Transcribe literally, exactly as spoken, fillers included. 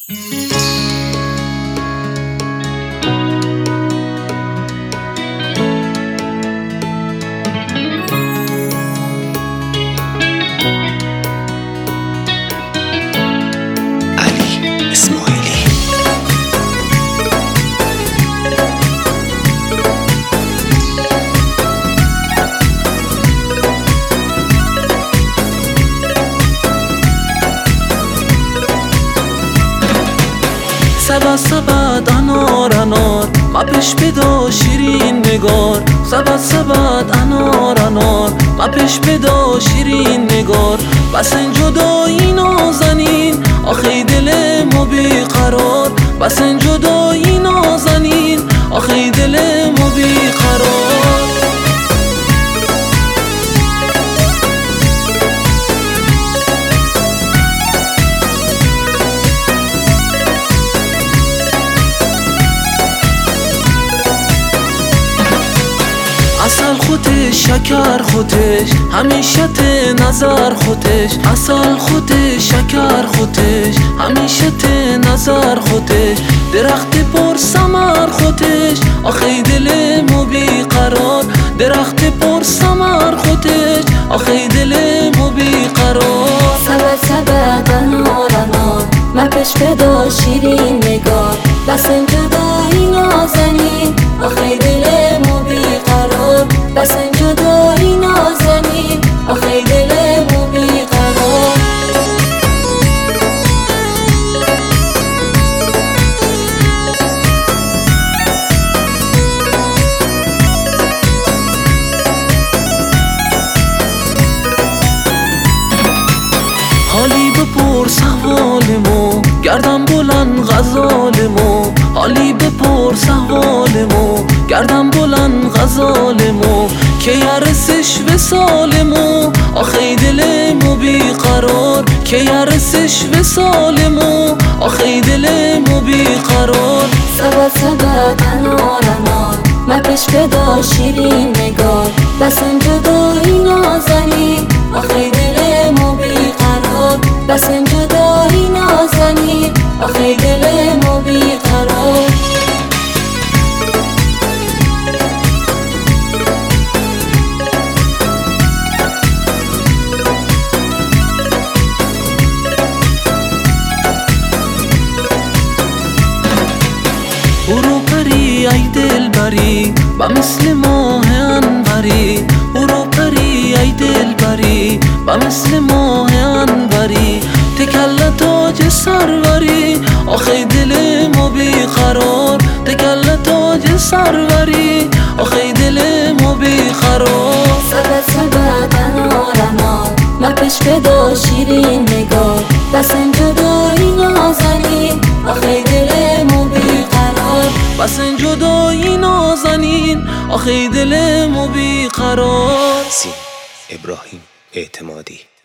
سبد سبد انار انار مپش بدا شیرین نگار سبد سبد انار انار مپش بدا شیرین نگار بس این جدایی نازنین آخی دلمو بیقرار بس این جدایی نازنین آخی دلمو بیقرار اصل خودش شکر خودش همیشه ته نظر خودش اصل خودش شکر خودش همیشه ته نظر خودش درخت پر ثمر خودش آخی دلمو بیقرار درخت پر ثمر خودش آخی دلمو بیقرار سبد سبد انار انار مپش بدا شیرین نگار بس این جدایی نازنین آخی دلمو بیقرار بس این جدایی نازنین آخی دلمو بیقرار حالی بپرس احوالمو گردم بلند غزالمو حالی بپرس احوالمو گردم بلند غزالمو که یرسش وصالمو آخی دلمو بیقرار که یرسش وصالمو آخی دلمو بیقرار سبد سبد انار انار مپش بدا شیرین نگار بس این جدایی نازنین آخی دلمو بیقرار بس این جدایی نازنین آخی دلمو بیقرار برو پری ای دل بری با مثل ماه انوری برو پری ای دل بری با مثل ماه انوری تکل تاج سروری آخی دلمو بیقرار تکل تاج سروری آخی دلمو بیقرار سبد سبد انار انار مپش بدا شیرین نگار بس این جدایی نازنین آخی دلمو بیقرار بس این جدایی نازنین آخی دلمو بیقرار. سین ابراهیم اعتمادی.